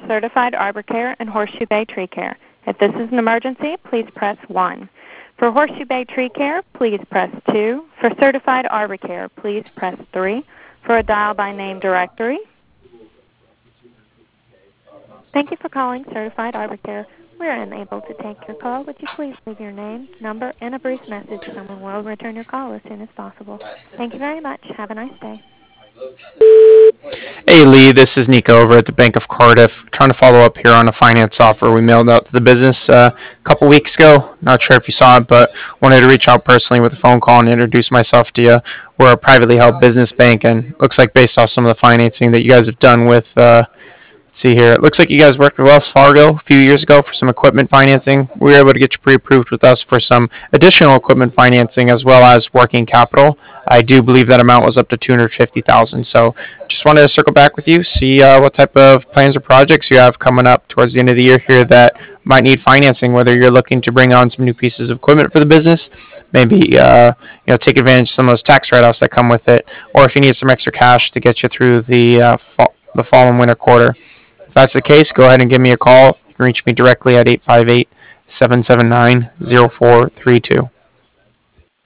Certified Arbor Care and Horseshoe Bay Tree Care. If this is an emergency, please press 1. For Horseshoe Bay Tree Care, please press 2. For Certified Arbor Care, please press 3. For a dial by name directory. Thank you for calling Certified Arbor Care. We are unable to take your call. Would you please leave your name, number, and a brief message? Someone will return your call as soon as possible. Thank you very much. Have a nice day. Hey Lee, this is Nico over at the Bank of Cardiff. Trying to follow up here on a finance offer we mailed out to the business a couple weeks ago. Not sure if you saw it, but wanted to reach out personally with a phone call and introduce myself to you. We're a privately held business bank, and looks like based off some of the financing that you guys have done with let's see here. It looks like you guys worked with Wells Fargo a few years ago for some equipment financing. We were able to get you pre-approved with us for some additional equipment financing as well as working capital. I do believe that amount was up to $250,000. So just wanted to circle back with you, see what type of plans or projects you have coming up towards the end of the year here that might need financing, whether you're looking to bring on some new pieces of equipment for the business, maybe take advantage of some of those tax write-offs that come with it, or if you need some extra cash to get you through the fall and winter quarter. If that's the case, go ahead and give me a call. You can reach me directly at 858-779-0432.